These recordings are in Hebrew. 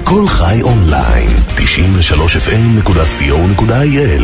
כל חי אונליין, 93fm.co.il.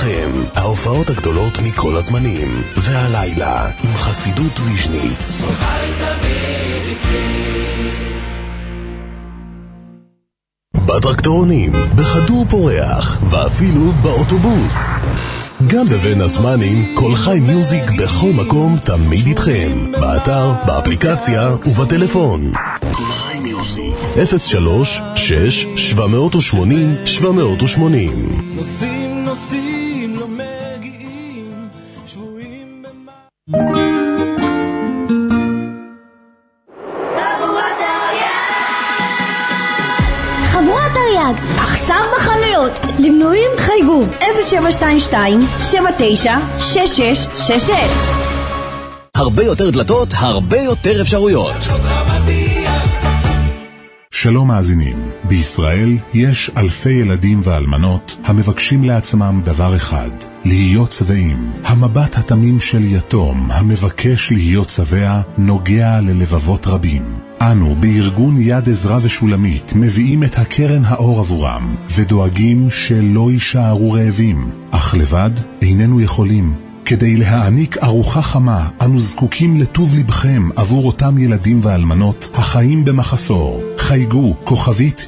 איתכם, ההופעות הגדולות מכל הזמנים, והלילה עם חסידות ויז'ניץ. בטרקטורונים, בכדור פורח, ואפילו באוטובוס. גם בבין הזמנים, כל חי מיוזיק בכל מקום תמיד איתכם. באתר, באפליקציה ובטלפון. 03-6-780-780. נוסעים, לא מגיעים, שבועים חבורת תרי"ג, עכשיו בחנויות. למנויים חייגו 0722-796666. הרבה יותר דלתות, הרבה יותר אפשרויות. שלום מאזינים, בישראל יש אלפי ילדים ואלמנות המבקשים לעצמם דבר אחד, להיות שבעים. המבט התמים של יתום המבקש להיות שבע נוגע ללבבות רבים. אנו בארגון יד עזרא ושולמית מביאים את הקרן האור עבורם ודואגים שלא יישארו רעבים, אך לבד איננו יכולים. כדי להעניק ארוחה חמה, אנו זקוקים לטוב לבכם עבור אותם ילדים ואלמנות החיים במחסור. חייגו כוכבית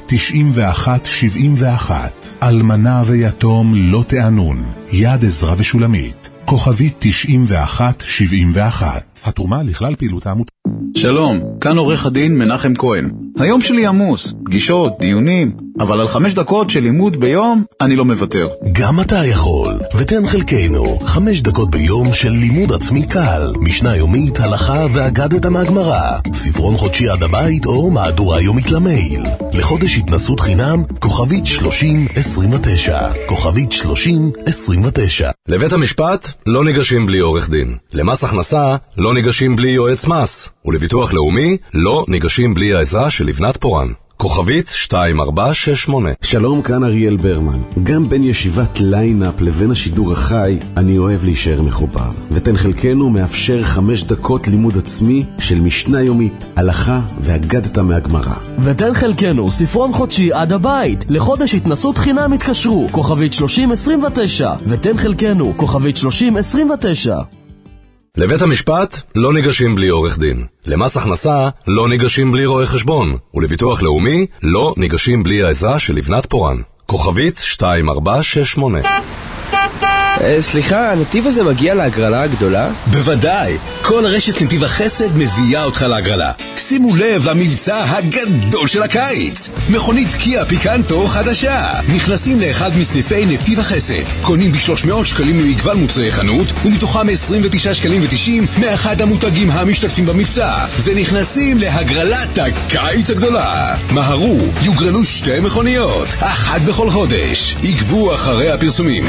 9171. אלמנה ויתום לא תענון. יד עזרא ושולמית. כוכבית 9171. התרומה לכלל פעילות העמותה. שלום, כאן עורך הדין מנחם כהן. היום שלי עמוס, פגישות, דיונים, אבל על 5 דקות של לימוד ביום אני לא מוותר. גם אתה יכול, ותן חלקנו 5 דקות ביום של לימוד עצמי קל, משנה יומית, הלכה ואגדת מהגמרא, ספרון חודשי עד הבית או מהדורה יומית למייל. לחודש התנסות חינם, כוכבית 3029, כוכבית 3029. לבית המשפט לא ניגשים בלי עורך דין, למס הכנסה לא ניגשים בלי יועץ מס, ולביטוח לאומי לא ניגשים בלי העזרה של לבנת פורן. כוכבית 2468. שלום, כאן אריאל ברמן. גם בין ישיבת ליינאפ לבין השידור החי אני אוהב להישאר מחובר, ותן חלקנו מאפשר 5 דקות לימוד עצמי של משנה יומית, הלכה ואגדת מהגמרא. ותן חלקנו ספרון חודשי עד הבית, לחודש התנסות חינם התקשרו כוכבית 3029. ותן חלקנו כוכבית 3029. לבית המשפט לא ניגשים בלי עורך דין, למס הכנסה לא ניגשים בלי רואה חשבון, ולביטוח לאומי לא ניגשים בלי העזרה של לבנת פורן. כוכבית 2468. סליחה, הנתיב הזה מגיע להגרלה הגדולה? בוודאי, כל רשת נתיב החסד מביאה אותך להגרלה. שימו לב למבצע הגדול של הקיץ, מכונית קיה פיקנטו חדשה. נכנסים לאחד מסניפי נתיב החסד, קונים ב300 שקלים ממגוון מוצרי חנות, ומתוכם 29 שקלים ו90 מאחד המותגים המשתתפים במבצע, ונכנסים להגרלת הקיץ הגדולה. מהרו, יוגרלו 2 מכוניות, אחת בכל חודש. עקבו אחרי הפרסומים.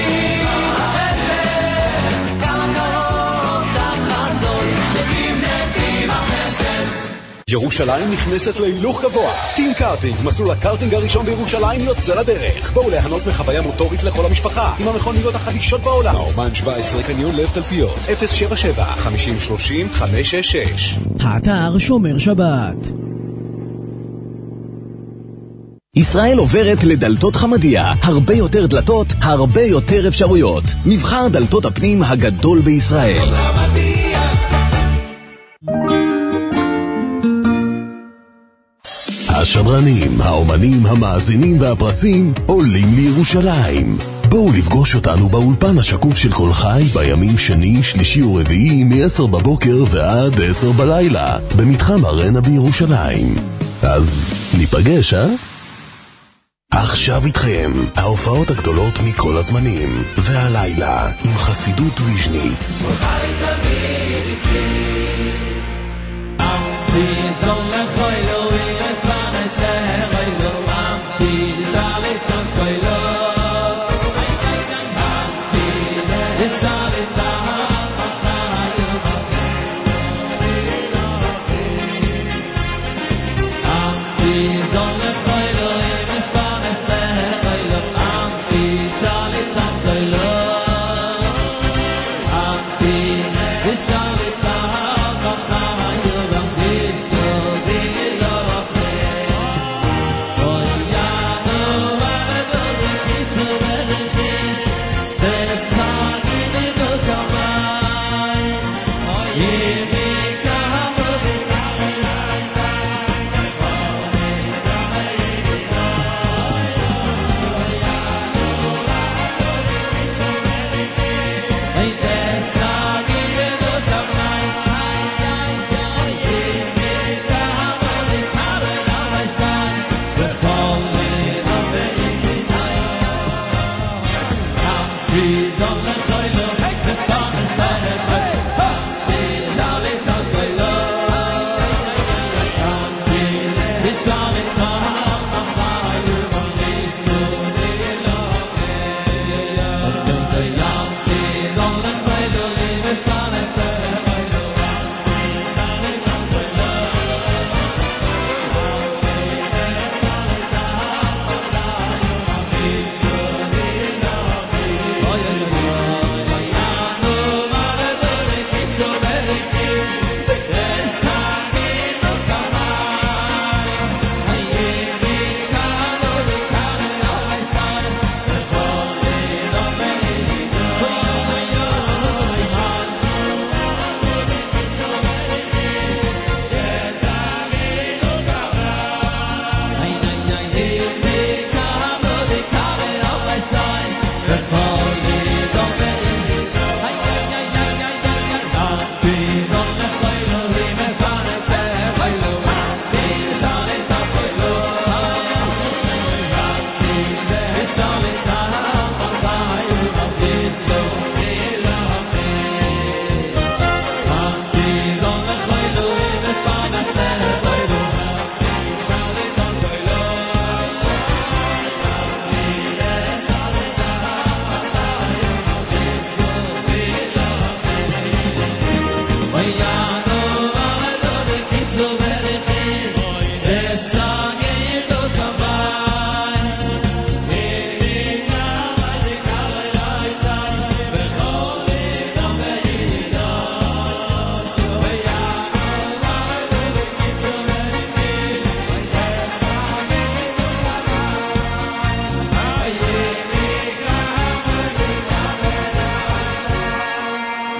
ירושלים נכנסת להילוך גבוה. טים קארטינג, מסלול הקארטינג הראשון בירושלים יוצא לדרך. בואו להנות מחוויה מוטורית לכל המשפחה עם המכוניות החדישות בעולם. אומן 17, קניון לב תלפיות, 077-5030-566. האתר שומר שבת. ישראל עוברת לדלתות חמדיה, הרבה יותר דלתות, הרבה יותר אפשרויות. מבחר דלתות הפנים הגדול בישראל. השדרנים, האומנים, המאזינים והפרסים עולים לירושלים. בואו לפגוש אותנו באולפן השקוף של כל חי בימים שני, שלישי ורביעי מ-10 בבוקר ועד 10 בלילה במתחם ארנה בירושלים. אז ניפגש, עכשיו איתכם, ההופעות הגדולות מכל הזמנים, והלילה עם חסידות ויז'ניץ.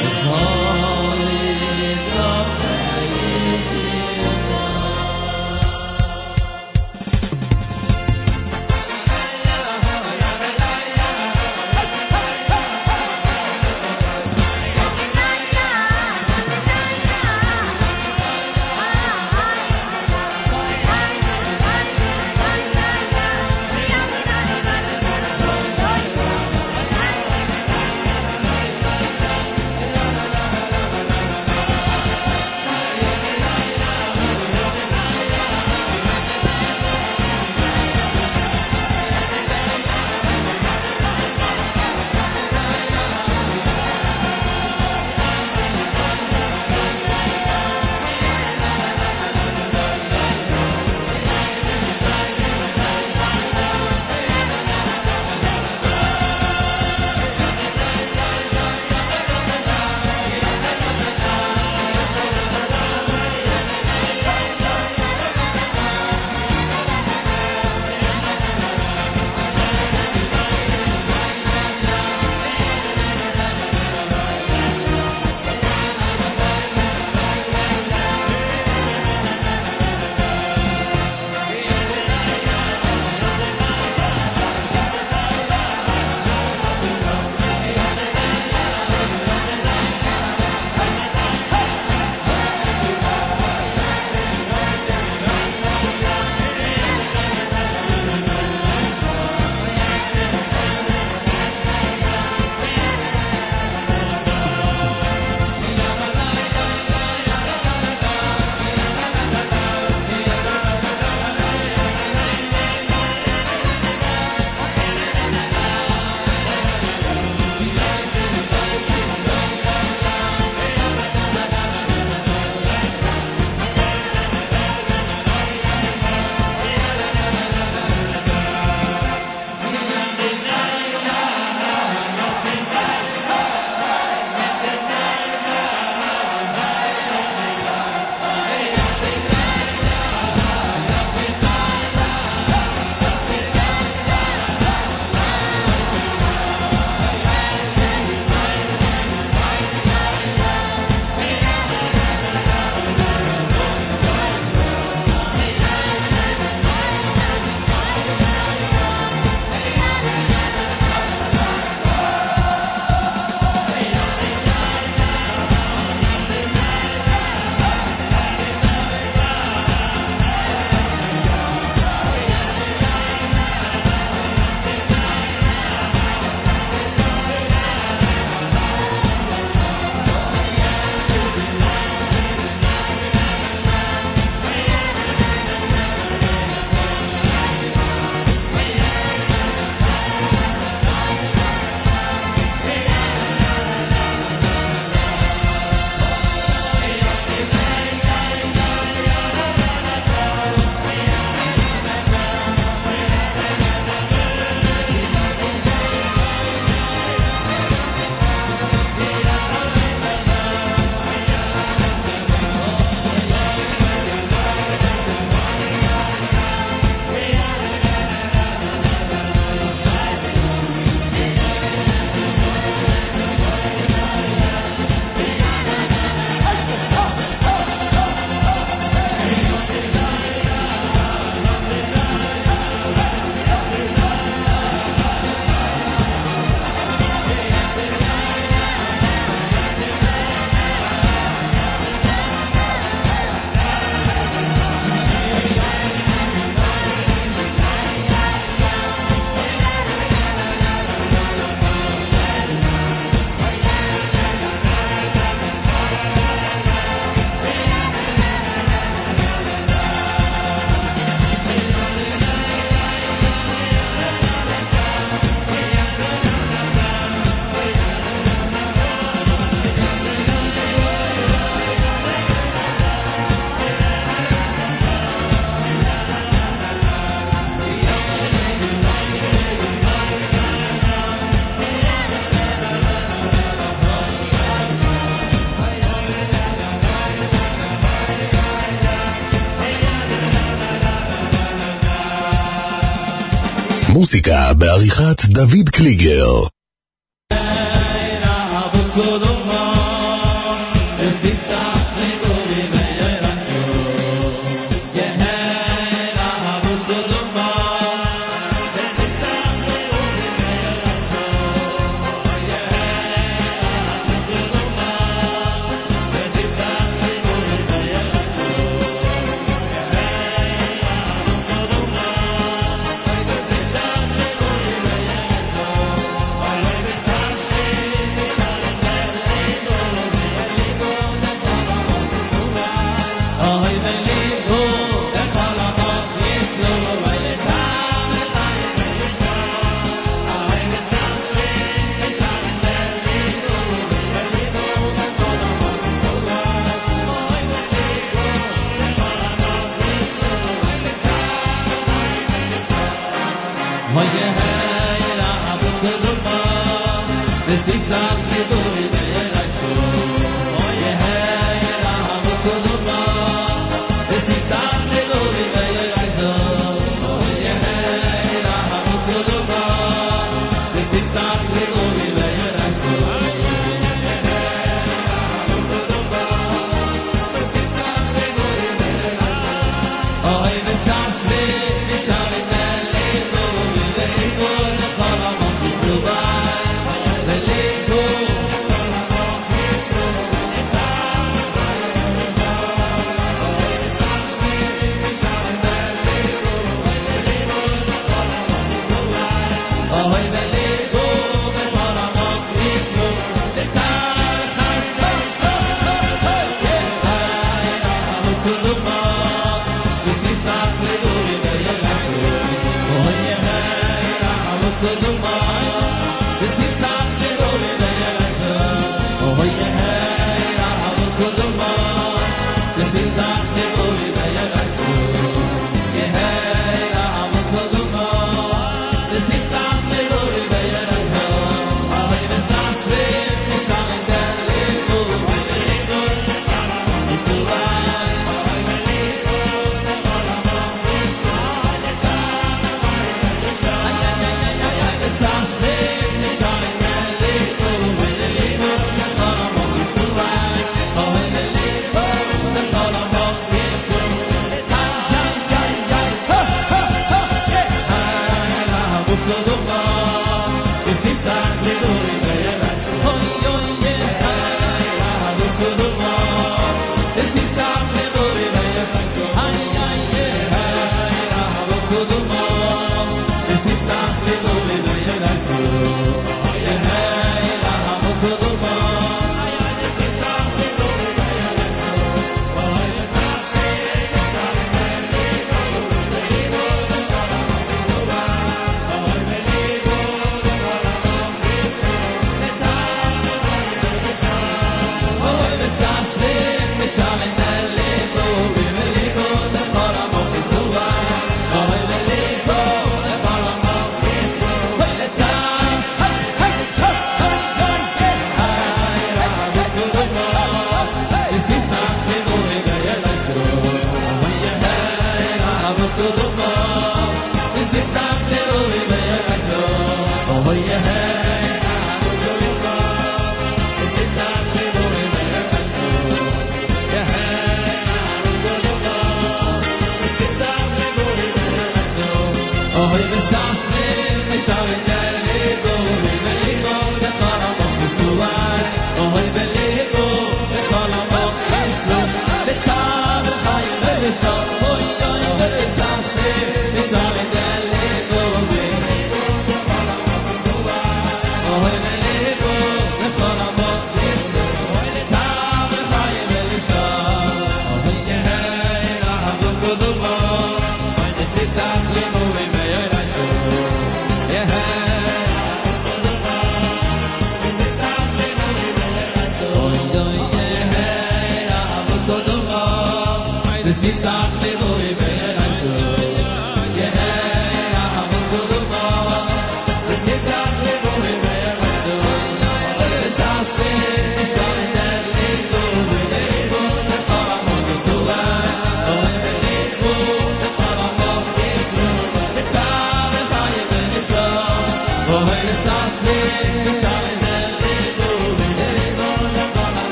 מוסיקה בעריכת דוד קליגר. Hey,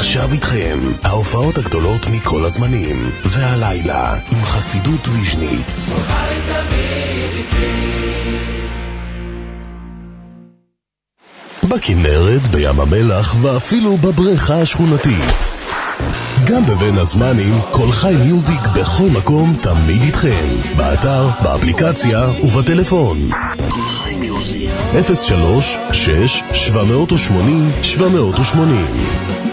עכשיו איתכם, ההופעות הגדולות מכל הזמנים, והלילה עם חסידות ויז'ניץ. בכנרת, בים המלח ואפילו בבריכה השכונתית. גם בבין הזמנים, כל חי מיוזיק בכל מקום תמיד איתכם. באתר, באפליקציה ובטלפון. 03-6-780-780.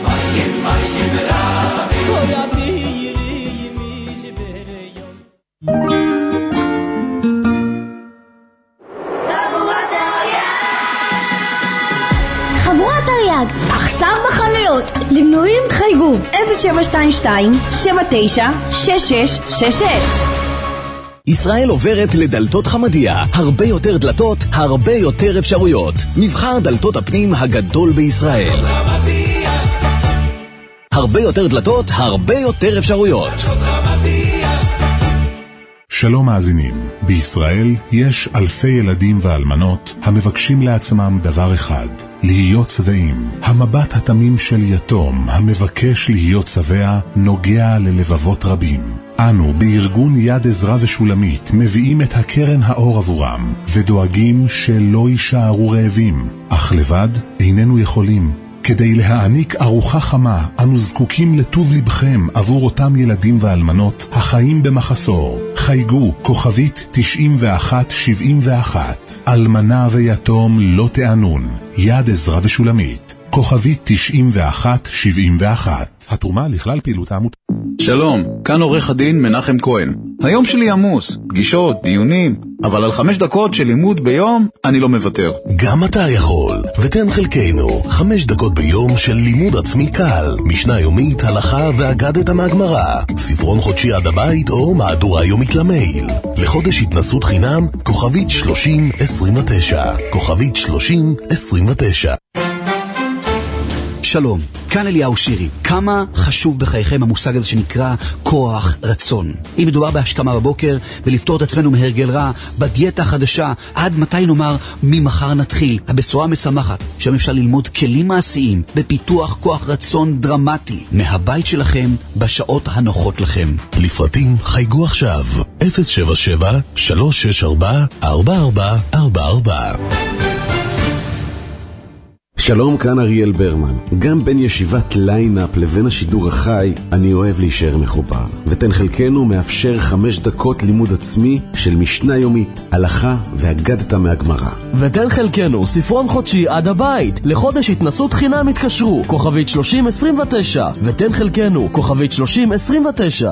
חבורת תרי"ג, עכשיו בחנויות. למנויים חייגו 0722-796666. ישראל עוברת לדלתות חמדיה. הרבה יותר דלתות, הרבה יותר אפשרויות. מבחר דלתות הפנים הגדול בישראל. הרבה יותר דלתות, הרבה יותר אפשרויות. שלום מאזינים, בישראל יש אלפי ילדים ואלמנות המבקשים לעצמם דבר אחד, להיות שבעים. המבט התמים של יתום המבקש להיות שבע נוגע ללבבות רבים. אנו בארגון יד עזרא ושולמית מביאים את הקרן האור עבורם ודואגים שלא יישארו רעבים, אך לבד איננו יכולים. כדי להעניק ארוחה חמה, אנו זקוקים לטוב לבכם עבור אותם ילדים ואלמנות החיים במחסור. חייגו כוכבית 9171. אלמנה ויתום לא תענון. יד עזרא ושולמית. כוכבית 9171. התרומה לכלל פעילות העמותה. שלום, כאן עורך הדין מנחם כהן. היום שלי עמוס, פגישות, דיונים, אבל על 5 דקות של לימוד ביום אני לא מוותר. גם אתה יכול, ותן חלקנו 5 דקות ביום של לימוד עצמי קל, משנה יומית, הלכה ואגדת מהגמרא, ספרון חודשי עד הבית או מהדורה יומית למייל. לחודש התנסות חינם, כוכבית 3029. כוכבית 3029. שלום, כאן אליהו שירי. כמה חשוב בחייכם המושג הזה שנקרא כוח רצון. אם מדובר בהשכמה בבוקר ולפתור את עצמנו מהרגל רע, בדיאטה החדשה, עד מתי נאמר ממחר נתחיל. הבשורה המשמחת, שם אפשר ללמוד כלים מעשיים בפיתוח כוח רצון דרמטי מהבית שלכם בשעות הנוחות לכם. לפרטים חייגו עכשיו 077-364-4444. שלום, כאן אריאל ברמן. גם בין ישיבת ליינאפ לבין השידור החי, אני אוהב להישאר מחובר. ותן חלקנו מאפשר 5 דקות לימוד עצמי של משנה יומית, הלכה ואגדת מהגמרא. ותן חלקנו ספרון חודשי עד הבית. לחודש התנסות חינם התקשרו, כוכבית 3029. ותן חלקנו, כוכבית 3029.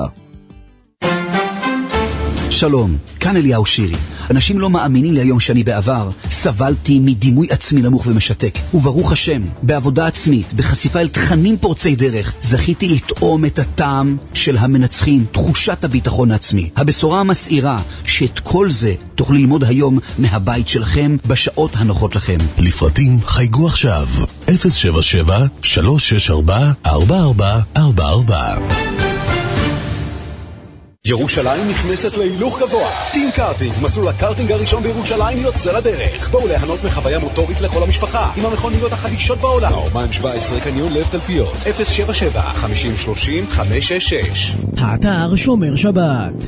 שלום, כאן אליהו שירי. אנשים לא מאמינים לי היום שאני בעבר סבלתי מדימוי עצמי נמוך ומשתק, וברוך השם, בעבודה עצמית, בחשיפה אל תכנים פורצי דרך, זכיתי לטעום את הטעם של המנצחים, תחושת הביטחון העצמי. הבשורה המסעירה שאת כל זה תוכלו ללמוד היום מהבית שלכם בשעות הנוחות לכם. לפרטים חייגו עכשיו 077-364-4444. ירושלים נכנסת להילוך גבוה. טים קארטינג, מסלול הקארטינג הראשון בירושלים יוצא לדרך. בואו ליהנות מחוויה מוטורית לכל המשפחה עם המכוניות החדישות בעולם. האומן 17 קניון לב תלפיות 077-5030-566. האתר שומר שבת.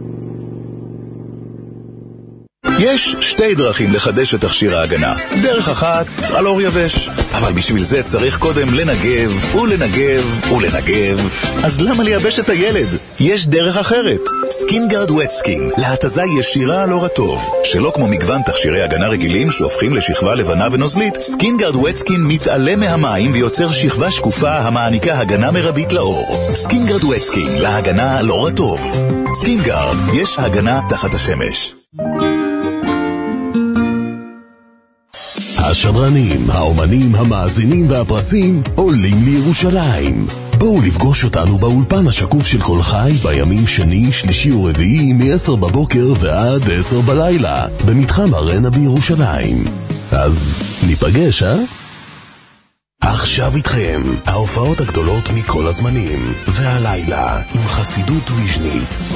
יש 2 דרכים לחדש את תכשיר ההגנה. דרך אחת, על אור יבש. אבל בשביל זה צריך קודם לנגב ולנגב ולנגב. אז למה לייבש את הילד? יש דרך אחרת. סקינגארד ווט סקין, להתזה ישירה על אור הטוב. שלא כמו מגוון תכשירי הגנה רגילים שהופכים לשכבה לבנה ונוזלית, סקינגארד ווט סקין מתעלם מהמים ויוצר שכבה שקופה המעניקה הגנה מרבית לאור. סקינגארד ווט סקין, להגנה על אור הטוב. סקינגארד, יש הגנה תחת השמש. השדרנים, האומנים, המאזינים והפרסים עולים לירושלים. בואו לפגוש אותנו באולפן השקוף של כל חי בימים שני, שלישי ורביעי מ-10 בבוקר ועד 10 בלילה במתחם ארנה בירושלים. אז ניפגש, עכשיו איתכם, ההופעות הגדולות מכל הזמנים, והלילה עם חסידות ויז'ניץ.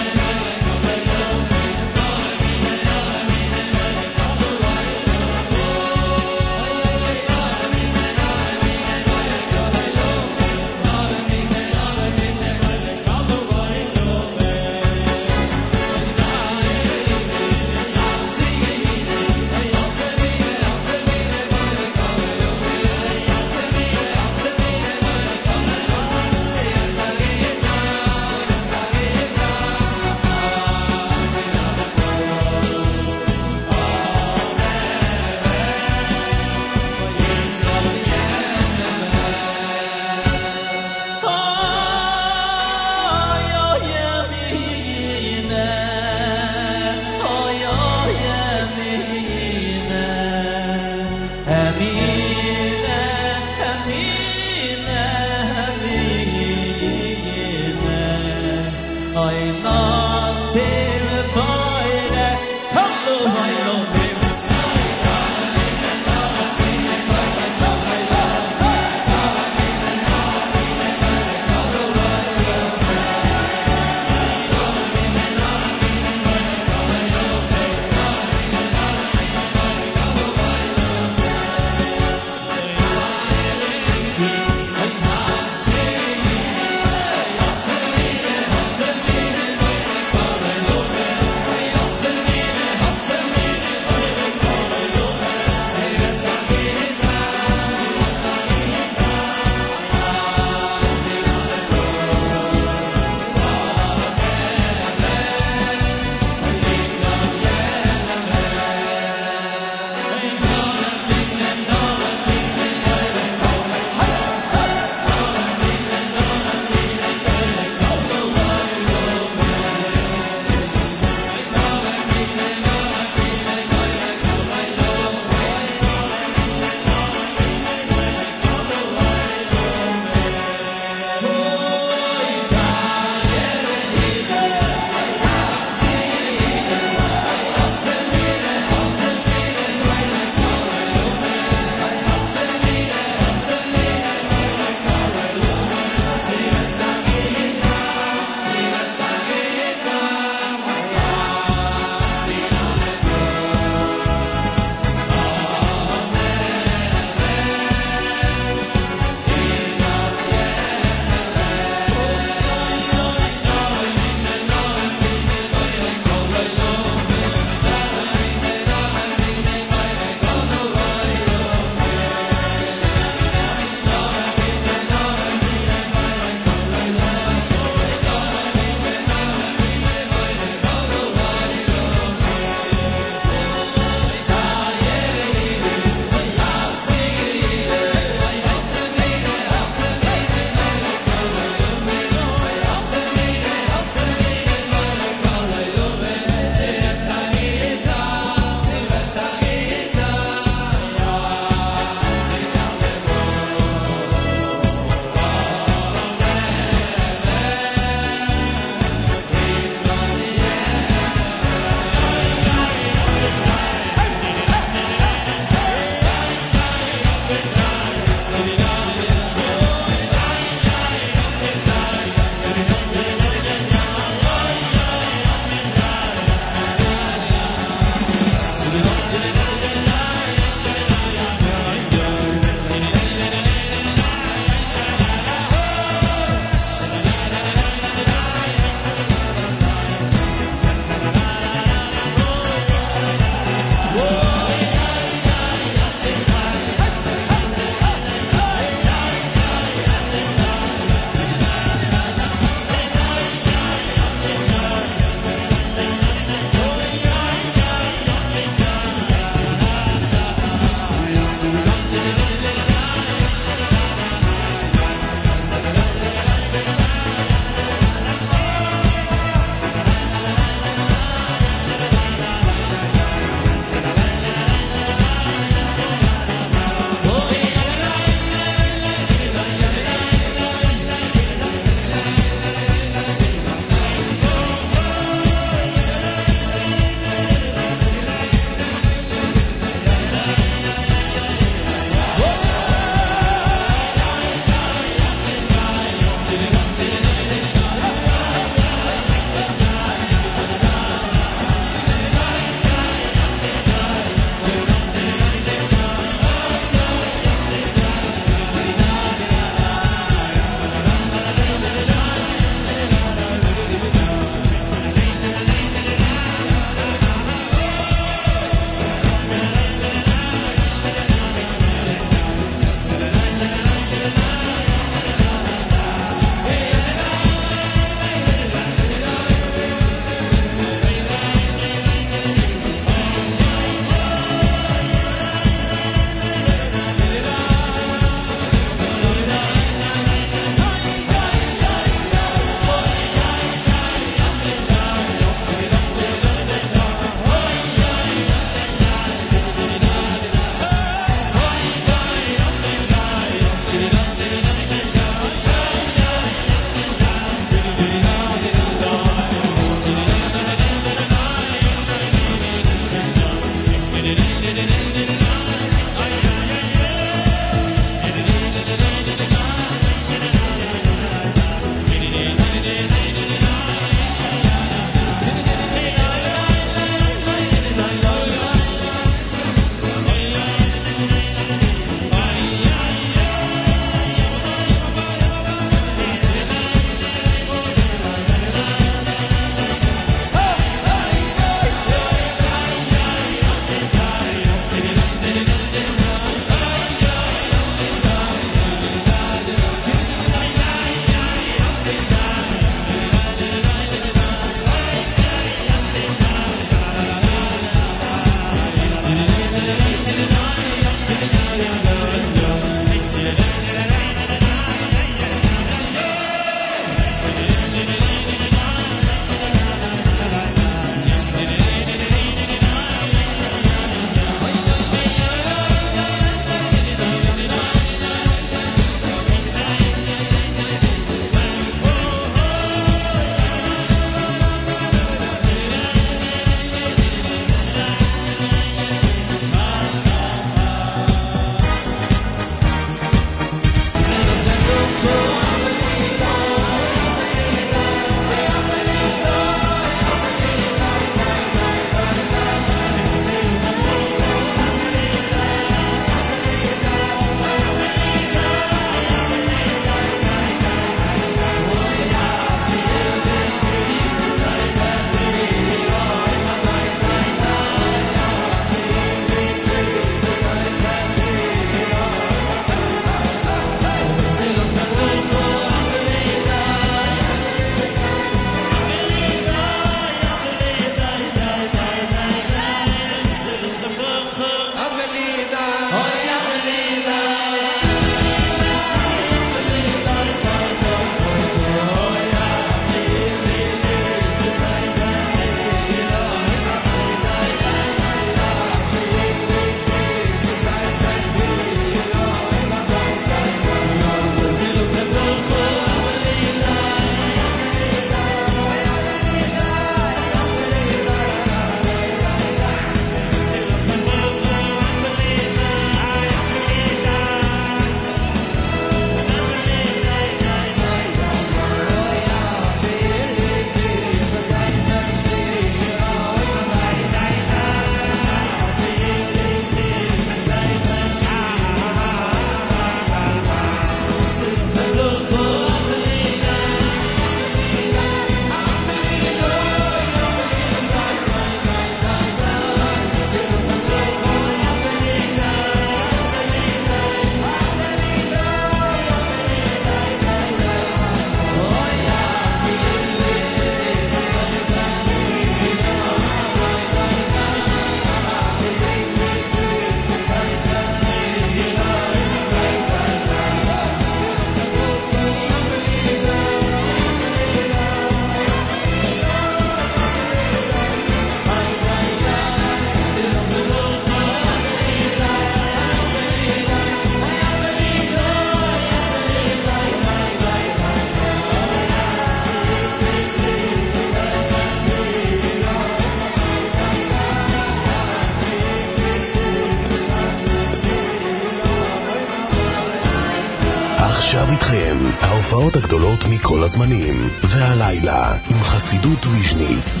איתכם, ההופעות הגדולות מכל הזמנים, והלילה עם חסידות ויז'ניץ.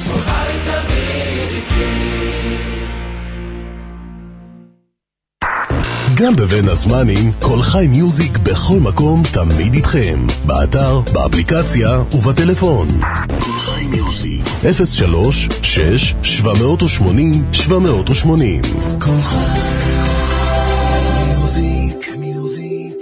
גם בבין הזמנים, כל חי מיוזיק בכל מקום תמיד איתכם. באתר, באפליקציה ובטלפון. כל חי מיוזיק 03-6-780-780. כל חי מיוזיק.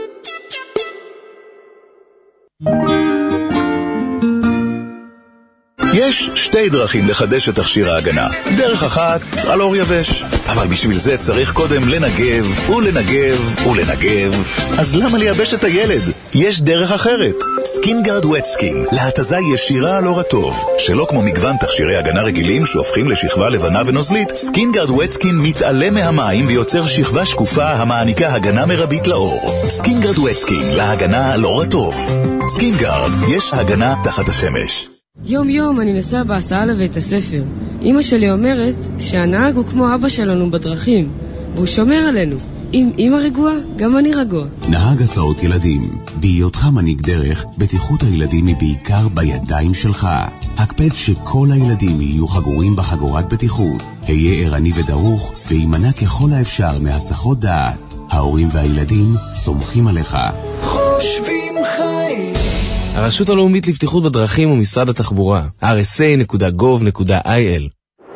יש שתי דרכים לחדש את תכשיר ההגנה. דרך אחת, על אור יבש. אבל בשביל זה צריך קודם לנגב ולנגב. אז למה לייבש את הילד? יש דרך אחרת. סקינגארד ווט סקין, להתזה ישירה על אור הטוב. שלא כמו מגוון תכשירי הגנה רגילים שהופכים לשכבה לבנה ונוזלית, סקינגארד ווט סקין מתעלם מהמים ויוצר שכבה שקופה המעניקה הגנה מרבית לאור. סקינגארד ווט סקין, להגנה על אור הטוב. סקינגארד, יש הגנה תחת השמש. יום יום אני נסע בהסעה לבית הספר. אמא שלי אומרת שהנהג הוא כמו אבא שלנו בדרכים, והוא שומר עלינו. אם אמא רגועה, גם אני רגוע. נהג הסעות ילדים, בהיותך מנהיג דרך, בטיחות הילדים היא בעיקר בידיים שלך. הקפד שכל הילדים יהיו חגורים בחגורת בטיחות. היה ערני ודרוך, וימנע ככל האפשר מהסחות דעת. ההורים והילדים סומכים עליך. חושבים חיים. הרשות הלאומית לבטיחות בדרכים ומשרד התחבורה, rsa.gov.il.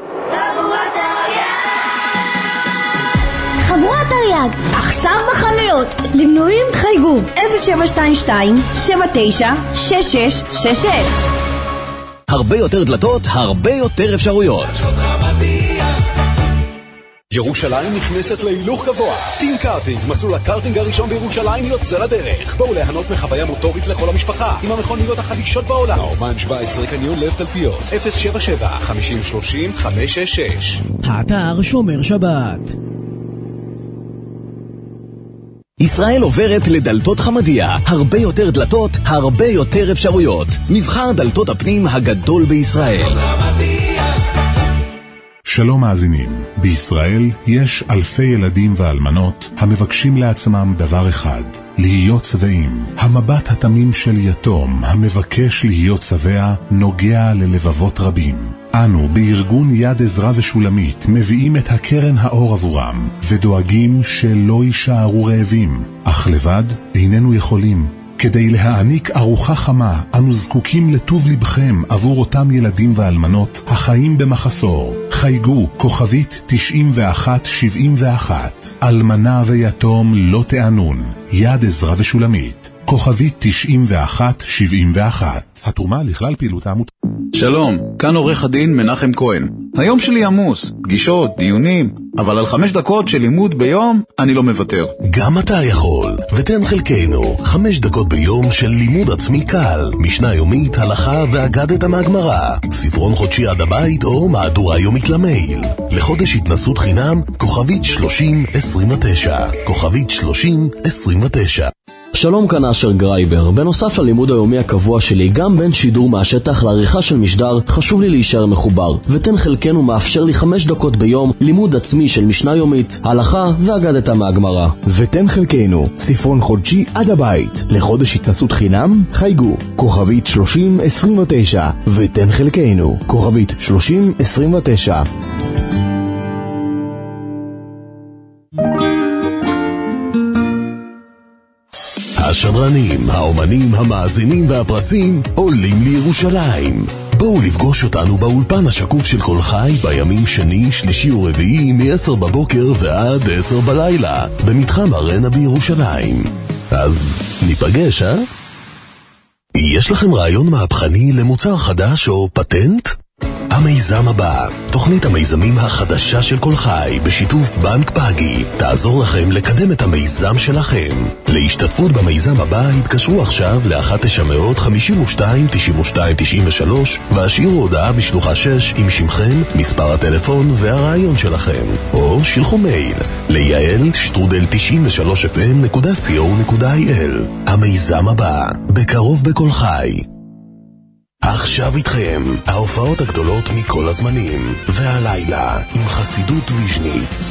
חבורת תרי"ג, עכשיו בחנויות, למנויים חייגו 0722-796666. הרבה יותר דלתות, הרבה יותר אפשרויות. ירושלים נכנסת להילוך גבוה. טים קארטינג, מסלול הקארטינג הראשון בירושלים יוצא לדרך. בואו ליהנות מחוויה מוטורית לכל המשפחה עם המכוניות החדישות בעולם. האומן 17 קניון לב תלפיות 077-5030-566. האתר שומר שבת. ישראל עוברת לדלתות חמדיה, הרבה יותר דלתות, הרבה יותר אפשרויות. מבחר דלתות הפנים הגדול בישראל. שלום מאזינים, בישראל יש אלפי ילדים ואלמנות המבקשים לעצמם דבר אחד, להיות צבעים. המבט התמים של יתום המבקש להיות צבע נוגע ללבבות רבים. אנו בארגון יד עזרא ושולמית מביאים את הקרן האור עבורם ודואגים שלא יישארו רעבים, אך לבד איננו יכולים. כדי להעניק ארוחה חמה, אנו זקוקים לטוב לבכם עבור אותם ילדים ואלמנות החיים במחסור. חייגו כוכבית 9171. אלמנה ויתום לא תענון. יד עזרא ושולמית. כוכבית 9171. התרומה לכלל פעילות העמותה. שלום, כאן עורך הדין מנחם כהן. היום שלי עמוס, פגישות, דיונים, אבל על 5 דקות של לימוד ביום אני לא מוותר. גם אתה יכול, ותן חלקנו 5 דקות ביום של לימוד עצמי קל, משנה יומית, הלכה ואגדת מהגמרא, ספרון חודשי עד הבית או מהדורה יומית למייל. לחודש התנסות חינם, כוכבית 3029, כוכבית 3029. שלום, כאן אשר גרייבר. בנוסף ללימוד היומי הקבוע שלי, גם בין שידור מהשטח לעריכה של משדר, חשוב לי להישאר מחובר. ותן חלקנו מאפשר לי 5 דקות ביום לימוד עצמי של משנה יומית, הלכה ואגדת מהגמרא. ותן חלקנו, ספרון חודשי עד הבית. לחודש התנסות חינם, חייגו כוכבית 3029. ותן חלקנו, כוכבית 3029. השדרנים, האומנים, המאזינים והפרסים עולים לירושלים. בואו לפגוש אותנו באולפן השקוף של כל חי בימים שני, שלישי ורביעי מ-10 בבוקר ועד 10 בלילה במתחם ארנה בירושלים. אז ניפגש, יש לכם רעיון מהפכני למוצר חדש או פטנט? המיזם הבא, תוכנית המיזמים החדשה של כל חי בשיתוף בנק פאגי, תעזור לכם לקדם את המיזם שלכם. להשתתפות במיזם הבא התקשרו עכשיו ל-1-952-92-93 והשאירו הודעה בשלוחה 6 עם שמכם, מספר הטלפון והרעיון שלכם, או שילחו מייל ליעל@93fm.co.il. המיזם הבא, בקרוב בכל חי. עכשיו איתכם, ההופעות הגדולות מכל הזמנים, והלילה עם חסידות ויז'ניץ.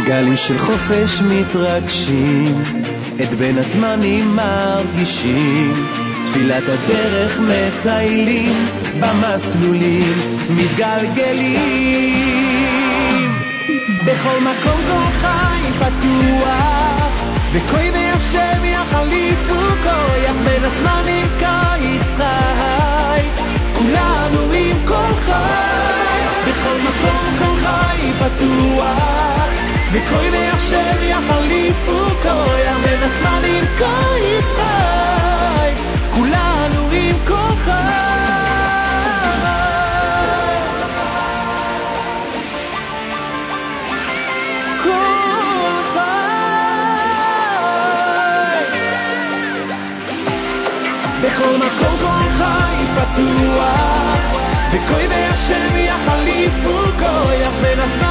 גלים של חופש מתרגשים, את בין הזמנים מרגישים, תפילת הדרך מטיילים, במסלולים מתגלגלים. בכל מקום כל חי פתוח, וכוי השם יחליפו כוח, בין הזמנים קיץ חי, כולנו עם כל חי. בכל מקום כל חי פתוח, וכוי השם יחליפו כוח, בין הזמנים קיץ חי, כולנו עם כל חי. בכל מקום כל חי פתוח, וכוי והשם יחליפו כוח, בין הזמן